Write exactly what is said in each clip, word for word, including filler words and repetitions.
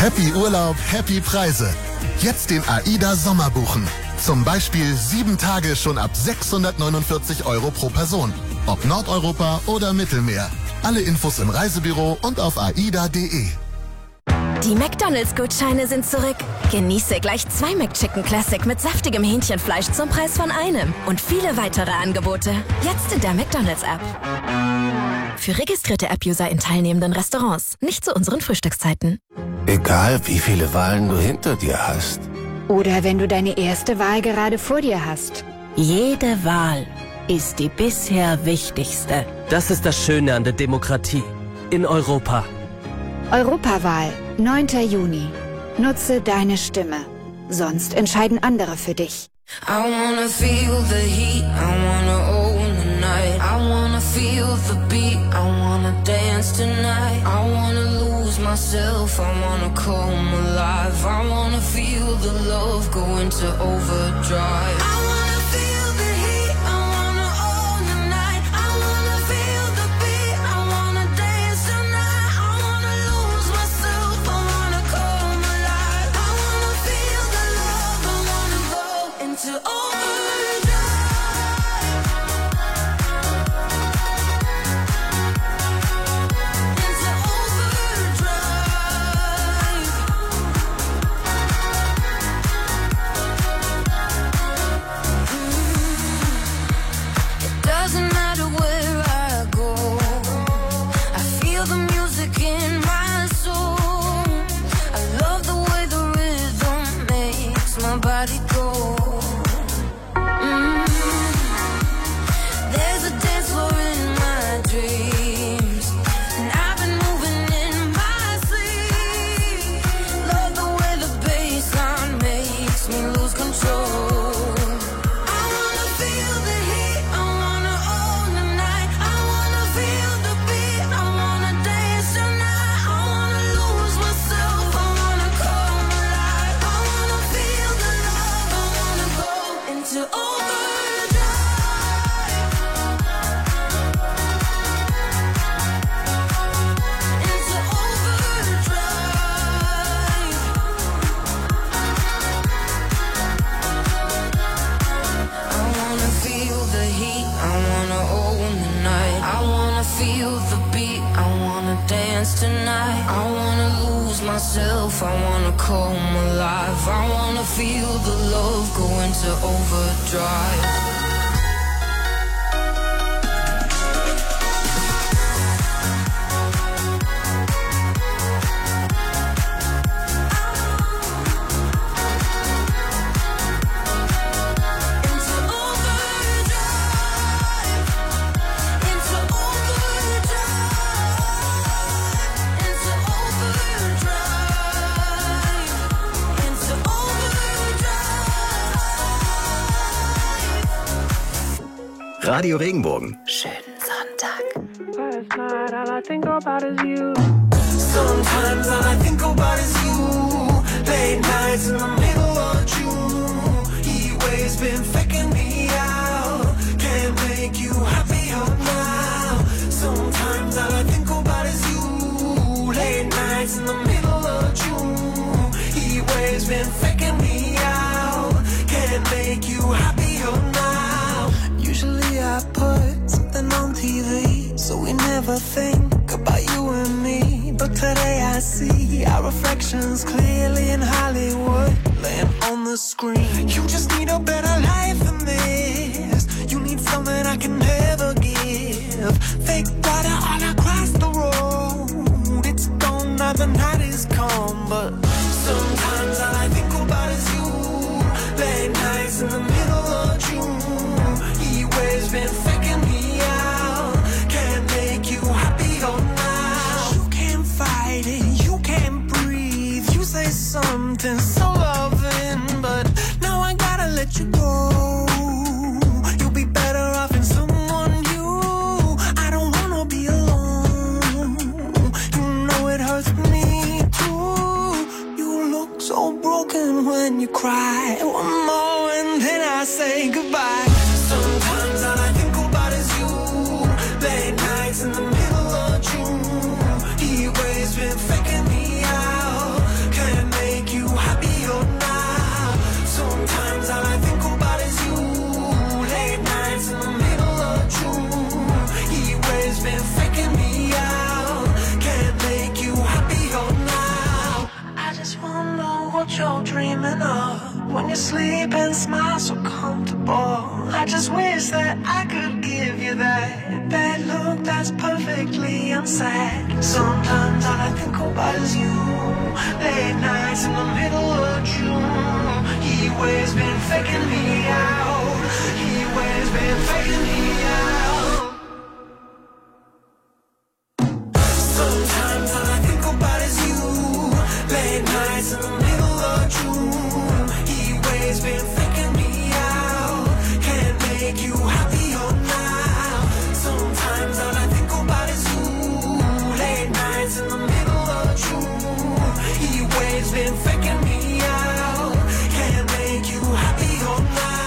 Happy Urlaub, happy Preise. Jetzt den AIDA Sommer buchen. Zum Beispiel sieben Tage schon ab sechshundertneunundvierzig Euro pro Person. Ob Nordeuropa oder Mittelmeer. Alle Infos im Reisebüro und auf aida punkt de. Die McDonalds-Gutscheine sind zurück. Genieße gleich zwei McChicken Classic mit saftigem Hähnchenfleisch zum Preis von einem. Und viele weitere Angebote. Jetzt in der McDonalds-App. Für registrierte App-User in teilnehmenden Restaurants. Nicht zu unseren Frühstückszeiten. Egal, wie viele Wahlen du hinter dir hast. Oder wenn du deine erste Wahl gerade vor dir hast. Jede Wahl ist die bisher wichtigste. Das ist das Schöne an der Demokratie. In Europa. Europawahl, neunter Juni. Nutze deine Stimme. Sonst entscheiden andere für dich. I wanna feel the heat, I wanna own the night. I wanna feel the beat, I wanna dance tonight. I wanna lose myself, I wanna come alive. I wanna feel the love go into overdrive. I wanna feel the heat, I wanna own the night. I wanna feel the beat, I wanna dance tonight. I wanna lose myself, I wanna come alive. I wanna feel the love, I wanna go into overdrive. Tonight, I wanna lose myself, I wanna come alive. I wanna feel the love go into overdrive. Radio Regenbogen. Schönen Sonntag. Last night all I think about is you. Sometimes all I think about is you. Late nights in the middle of June. He waves been faking me out. Can't make you happier now. Sometimes all I think about is you. Late nights in the middle of June. He waves been faking me out. Can't make you happier now. Usually I put something on T V, so we never think about you and me. But today I see our reflections clearly in Hollywood, laying on the screen. You just need a better life than this. You need something I can never give. Fake water all across the road. It's gone now, the night is come. But sometimes all I think about is you. Late nights in the middle of June. Waves been faking me out. Can't make you happier now. You can't fight it, you can't breathe. You say something so loving, but now I gotta let you go. You'll be better off in someone new. I don't wanna be alone. You know it hurts me too. You look so broken when you cry. One more and then I say goodbye. Sometimes all I think about is you. Late nights in the middle of June. He waves been faking me out. so comfortable. I just wish that I could give you that that look that's perfectly unsaid. Sometimes all I think about is you. Late nights in the middle of June. He always been faking me out. He always been faking me out. Sometimes all I think about is you. Late nights in the middle of June. He always been faking me out. Can't make you happier now. Sometimes all I think about is you. Late nights in the middle of June. He always been faking me out. Can't make you happier now.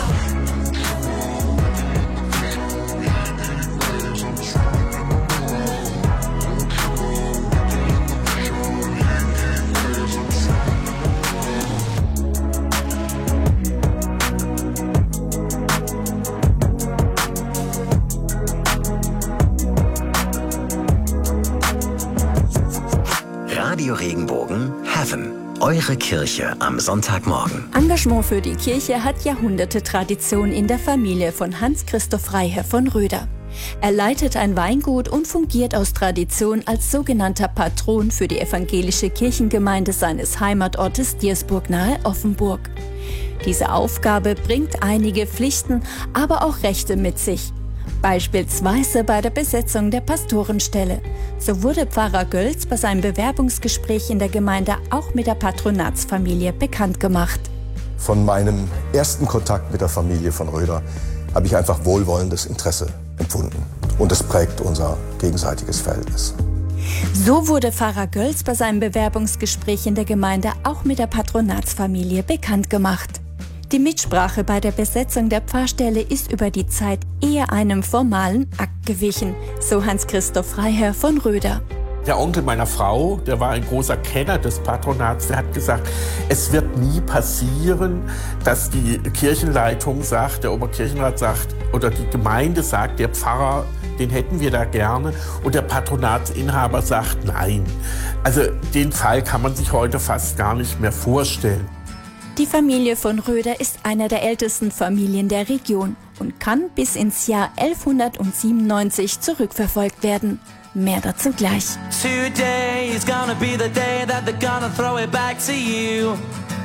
Radio Regenbogen Heaven. Eure Kirche am Sonntagmorgen. Engagement für die Kirche hat Jahrhunderte Tradition in der Familie von Hans-Christoph Freiherr von Röder. Er leitet ein Weingut und fungiert aus Tradition als sogenannter Patron für die evangelische Kirchengemeinde seines Heimatortes Diersburg nahe Offenburg. Diese Aufgabe bringt einige Pflichten, aber auch Rechte mit sich. Beispielsweise bei der Besetzung der Pastorenstelle. So wurde Pfarrer Gölz bei seinem Bewerbungsgespräch in der Gemeinde auch mit der Patronatsfamilie bekannt gemacht. Von meinem ersten Kontakt mit der Familie von Röder habe ich einfach wohlwollendes Interesse empfunden. Und es prägt unser gegenseitiges Verhältnis. So wurde Pfarrer Gölz bei seinem Bewerbungsgespräch in der Gemeinde auch mit der Patronatsfamilie bekannt gemacht. Die Mitsprache bei der Besetzung der Pfarrstelle ist über die Zeit eher einem formalen Akt gewichen, so Hans-Christoph Freiherr von Röder. Der Onkel meiner Frau, der war ein großer Kenner des Patronats, der hat gesagt, es wird nie passieren, dass die Kirchenleitung sagt, der Oberkirchenrat sagt oder die Gemeinde sagt, der Pfarrer, den hätten wir da gerne, und der Patronatsinhaber sagt nein. Also den Fall kann man sich heute fast gar nicht mehr vorstellen. Die Familie von Röder ist einer der ältesten Familien der Region und kann bis ins Jahr elfhundertsiebenundneunzig zurückverfolgt werden. Mehr dazu gleich. Today is gonna be the day that they're gonna throw it back to you.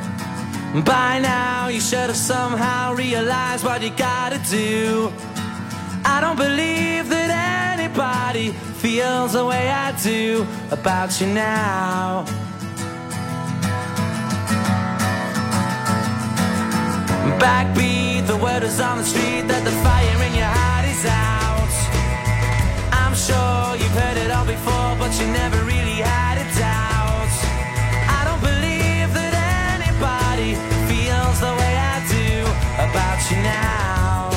By now you should have somehow realized what you gotta do. I don't believe that anybody feels the way I do about you now. Backbeat, the word is on the street that the fire in your heart is out. I'm sure you've heard it all before, but you never really had a doubt. I don't believe that anybody feels the way I do about you now.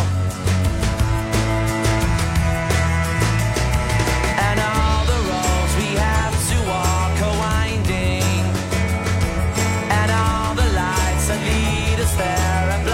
And all the roads we have to walk are winding, and all the lights that lead us there.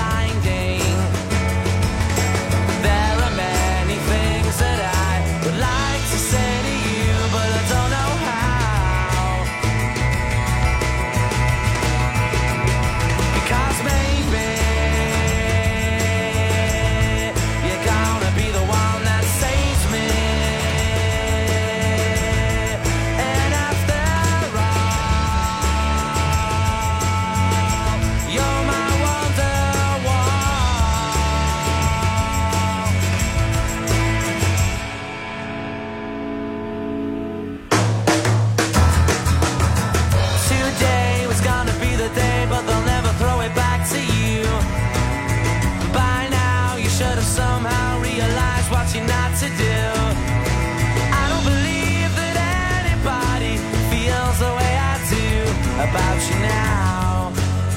About you now.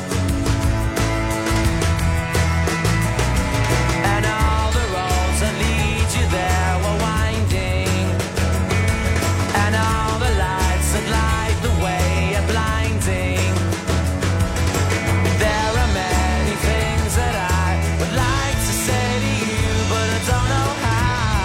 And all the roads that lead you there were winding, and all the lights that light the way are blinding. There are many things that I would like to say to you, but I don't know how.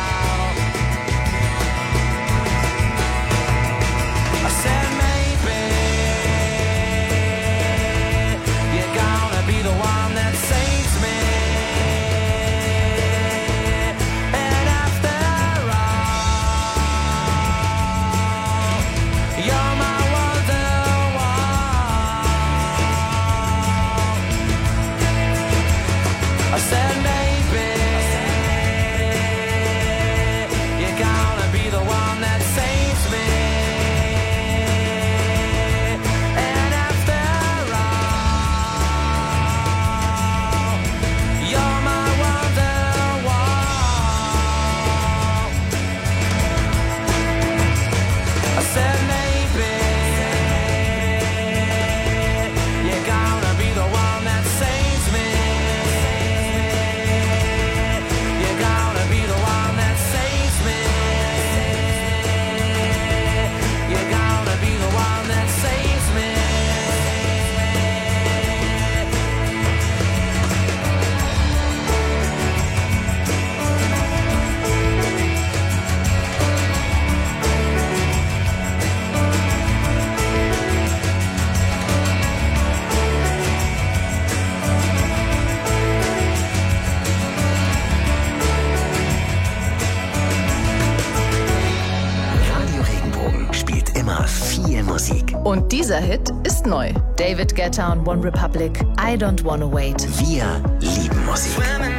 Und dieser Hit ist neu. David Guetta und One Republic, I Don't Wanna Wait. Wir lieben Musik.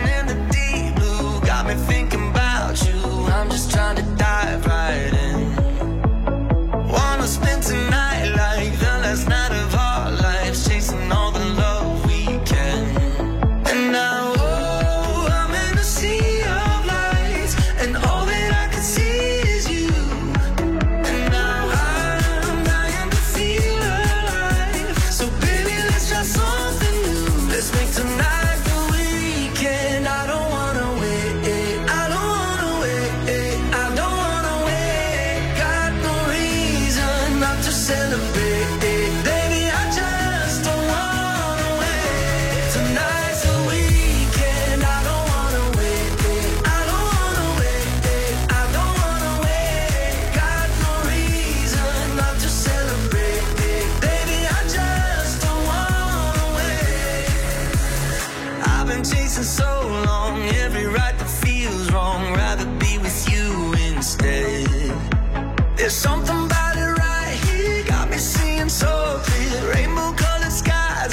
There's something about it right here, got me seeing so clear. Rainbow colored skies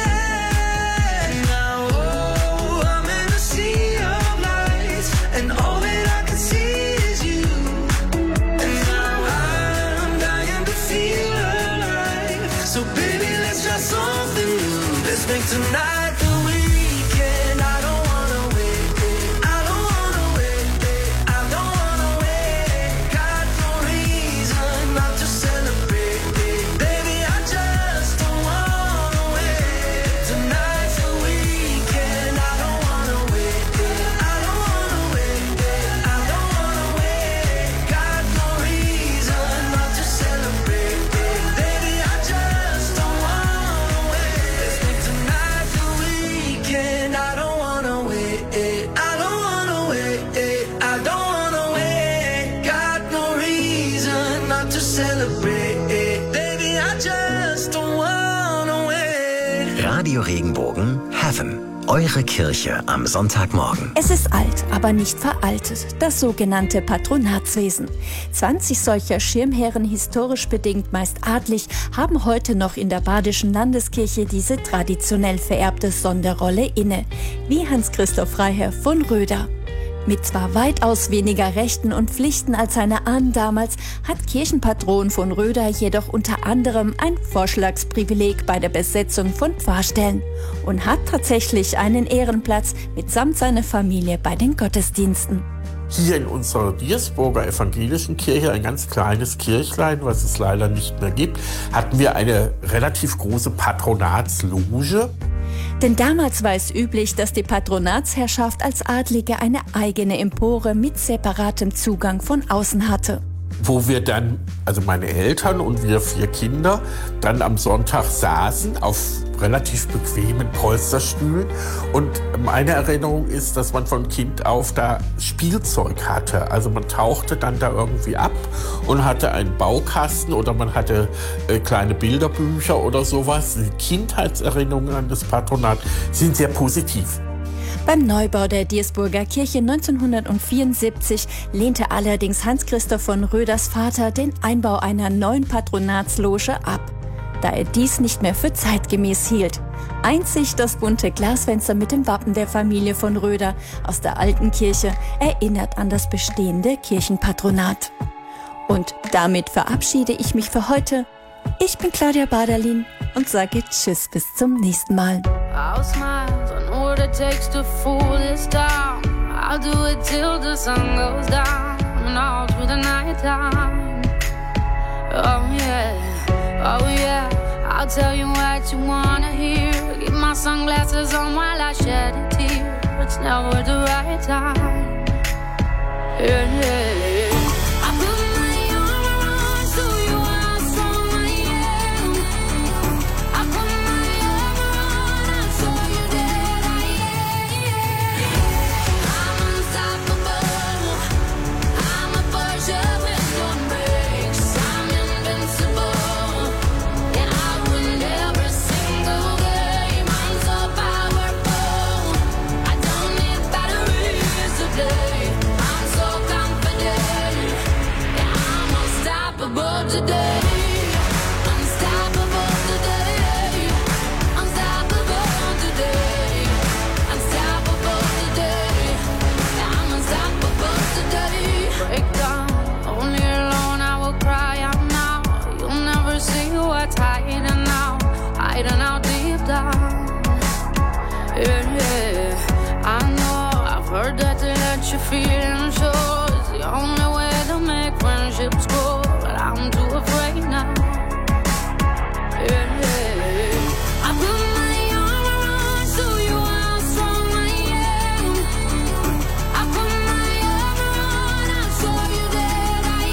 ahead. Now, oh, I'm in a sea of lights, and all that I can see is you. And now I'm dying to feel alive. So baby, let's try something new. Let's make tonight the weekend. I don't wanna wait, I don't wanna wait, I don't wanna wait. Got no reason not to celebrate, baby, I just don't wanna wait. Tonight's the weekend. I don't wanna wait, I don't wanna wait, I don't wanna wait. Got no reason not to celebrate, baby, I just don't wanna wait. Let's make tonight the weekend. I don't wanna wait, I don't wanna wait, I don't wanna wait. Got no reason not to celebrate, baby, I just don't wanna wait. Radio Regenbogen Heaven. Eure Kirche am Sonntagmorgen. Es ist alt, aber nicht veraltet, das sogenannte Patronatswesen. zwanzig solcher Schirmherren, historisch bedingt meist adlig, haben heute noch in der Badischen Landeskirche diese traditionell vererbte Sonderrolle inne, wie Hans-Christoph Freiherr von Röder. Mit zwar weitaus weniger Rechten und Pflichten als seine Ahnen damals, hat Kirchenpatron von Röder jedoch unter anderem ein Vorschlagsprivileg bei der Besetzung von Pfarrstellen und hat tatsächlich einen Ehrenplatz mitsamt seiner Familie bei den Gottesdiensten. Hier in unserer Diersburger evangelischen Kirche, ein ganz kleines Kirchlein, was es leider nicht mehr gibt, hatten wir eine relativ große Patronatsloge. Denn damals war es üblich, dass die Patronatsherrschaft als Adlige eine eigene Empore mit separatem Zugang von außen hatte. Wo wir dann, also meine Eltern und wir vier Kinder, dann am Sonntag saßen auf relativ bequemen Polsterstühlen. Und meine Erinnerung ist, dass man von Kind auf da Spielzeug hatte. Also man tauchte dann da irgendwie ab und hatte einen Baukasten oder man hatte äh, kleine Bilderbücher oder sowas. Die Kindheitserinnerungen an das Patronat sind sehr positiv. Beim Neubau der Diersburger Kirche neunzehnhundertvierundsiebzig lehnte allerdings Hans-Christoph von Röders Vater den Einbau einer neuen Patronatsloge ab, da er dies nicht mehr für zeitgemäß hielt. Einzig das bunte Glasfenster mit dem Wappen der Familie von Röder aus der alten Kirche erinnert an das bestehende Kirchenpatronat. Und damit verabschiede ich mich für heute. Ich bin Claudia Baderlin und sage Tschüss bis zum nächsten Mal. I'll smile, I know what it takes to fool this town. I'll do it till the sun goes down and all through the night time. Oh yeah, oh yeah, I'll tell you what you wanna hear. Keep my sunglasses on while I shed a tear. It's never the right time. Yeah, yeah, yeah. I'm so confident. feeling sure is the only way to make friendships grow, but I'm too afraid now. Yeah, I put my arm around, show you how strong I am. I put my arm around, I'll show you that I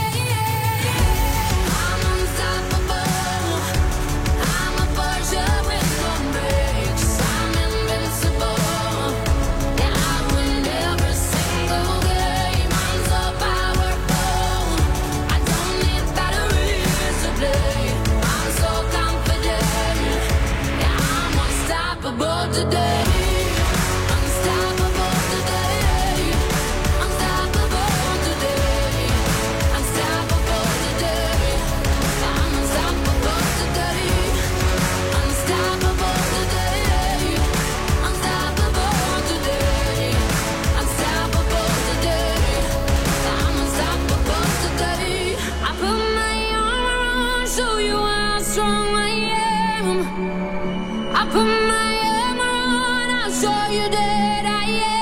am. I'm unstoppable. I'm a Porsche with no brakes. I'm invincible. Yeah, I win every single game. I'm so powerful. I don't need batteries to play. I'm so confident. Yeah, I'm unstoppable today. Unstoppable today. Unstoppable today. Unstoppable today. I'm unstoppable today. Unstoppable today. Unstoppable today. Unstoppable today. I'm unstoppable today. I put my arm around, show you how strong I am. I put my arm around, I'll show you that I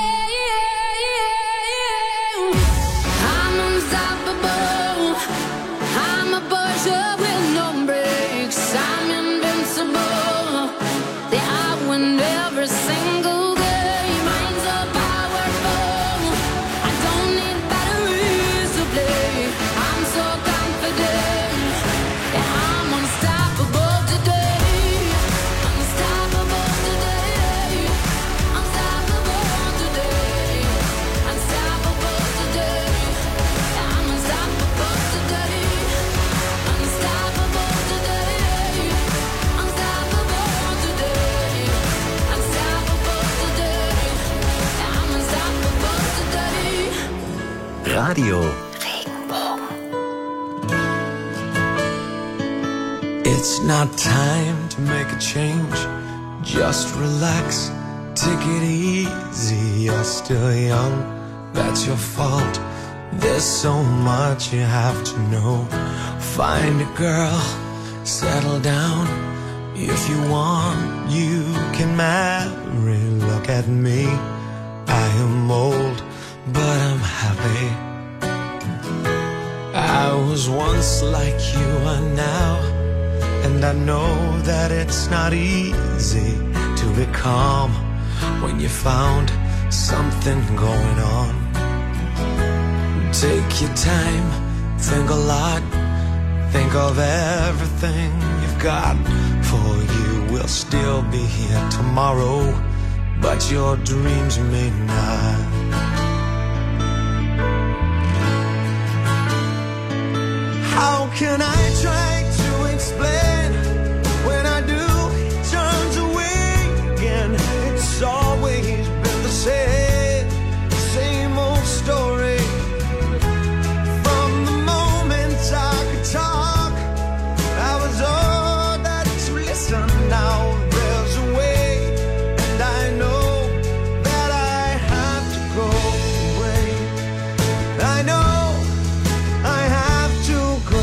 am. I'm unstoppable. I'm a Porsche with no brakes. I'm invincible. Yeah, I win every single game. I'm so powerful. I don't need batteries to play. I'm so confident. Yeah, I'm unstoppable today. Unstoppable today. Unstoppable today. Unstoppable today. Yeah, I'm unstoppable today. Unstoppable today. Unstoppable today. Unstoppable today. Yeah, I'm unstoppable today. Radio It's not time to make a change. Just relax, take it easy. You're still young, that's your fault. There's so much you have to know. Find a girl, settle down. If you want, you can marry. Look at me, I am old, but I'm happy. I was once like you are now, and I know that it's not easy to be calm when you found something going on. Take your time, think a lot, think of everything you've got. For you will still be here tomorrow, but your dreams may not. How can I try to explain when I do, it turns away again? It's always been the same, same old story. From the moment I could talk, I was all that to listen. Now there's a way, and I know that I have to go away. I know I have to go.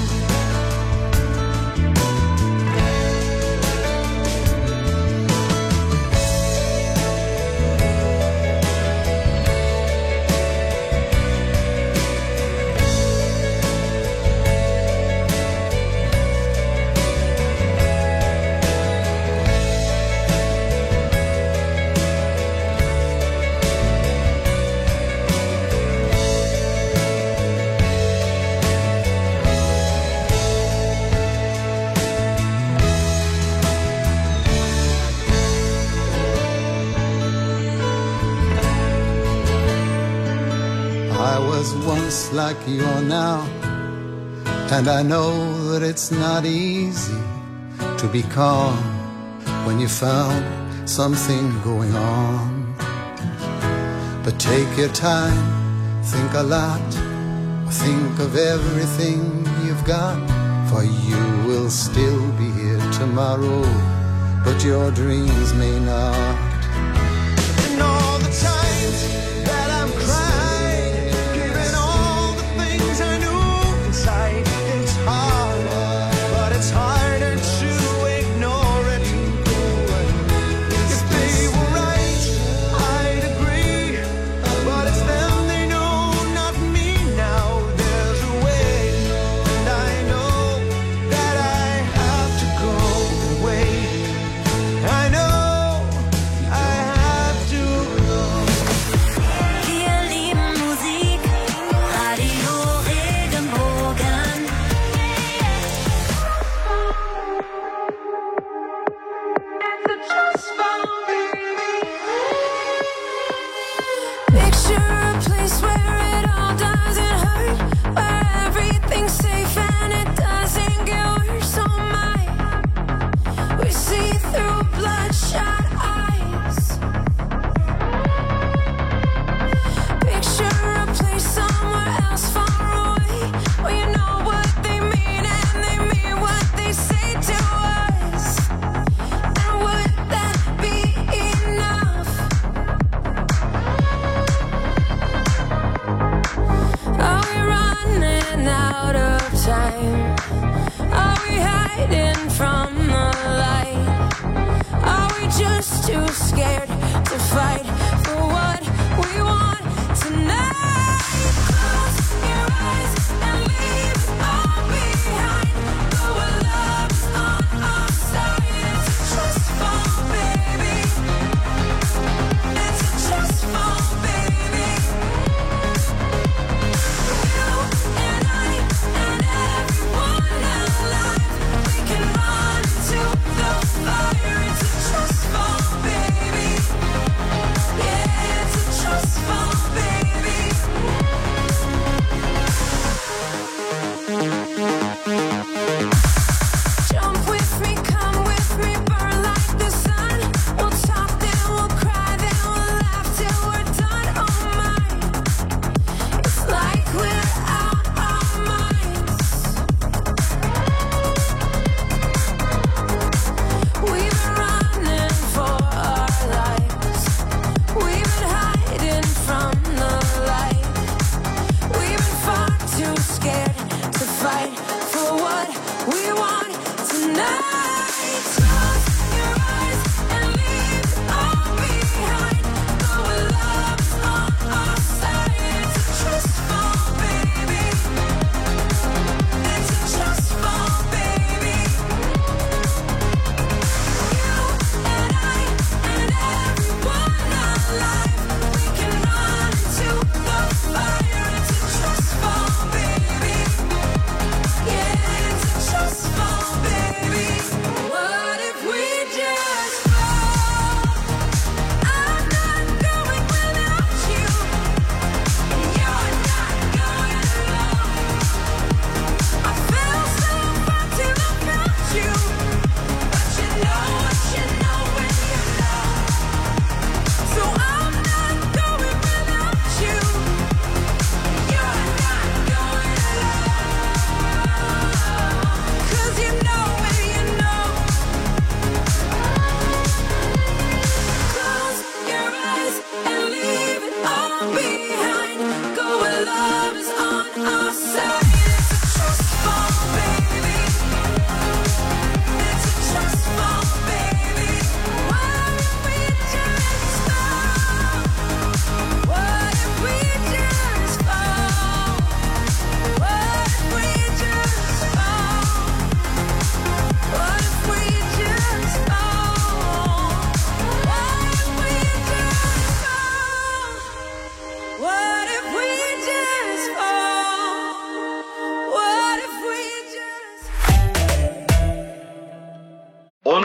I was once like you are now, and I know that it's not easy to be calm when you found something going on. But take your time, think a lot, think of everything you've got, for you will still be here tomorrow, but your dreams may not. And all the times that I'm crying, giving all the things I knew inside, it's hard, but it's harder to ignore it. If they were right, I'd agree, but it's there.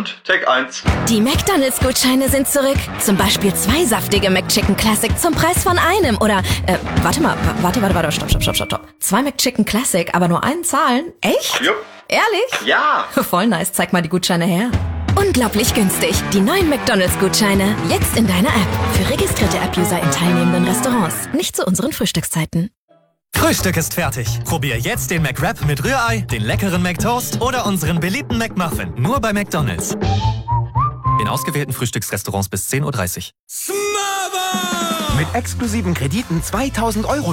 Und Take eins. Die McDonalds-Gutscheine sind zurück. Zum Beispiel zwei saftige McChicken Classic zum Preis von einem. Oder, äh, warte mal, warte, warte, warte, stopp, stopp, stopp, stopp, stopp. Zwei McChicken Classic, aber nur einen zahlen? Echt? Jupp. Ehrlich? Ja. Voll nice, zeig mal die Gutscheine her. Unglaublich günstig. Die neuen McDonalds-Gutscheine. Jetzt in deiner App. Für registrierte App-User in teilnehmenden Restaurants. Nicht zu unseren Frühstückszeiten. Frühstück ist fertig. Probier jetzt den McWrap mit Rührei, den leckeren McToast oder unseren beliebten McMuffin. Nur bei McDonalds. In ausgewählten Frühstücksrestaurants bis zehn Uhr dreißig. Mit exklusiven Krediten zweitausend Euro